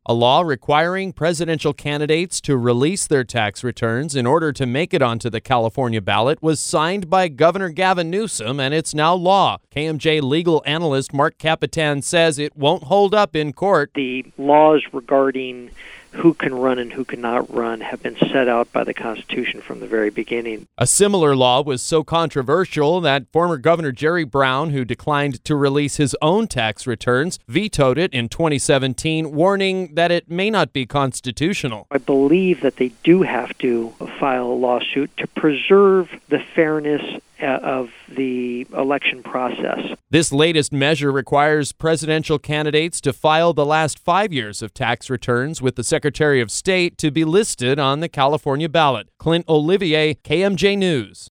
A law requiring presidential candidates to release their tax returns in order to make it onto the California ballot was signed by Governor Gavin Newsom, and it's now law. KMJ legal analyst Mark Capitan says it won't hold up in court. The laws regarding who can run and who cannot run have been set out by the Constitution from the very beginning. A similar law was so controversial that former Governor Jerry Brown, who declined to release his own tax returns, vetoed it in 2017, warning that it may not be constitutional. I believe that they do have to file a lawsuit to preserve the fairness of the election process. This latest measure requires presidential candidates to file the last 5 years of tax returns with the Secretary of State to be listed on the California ballot. Clint Olivier, KMJ News.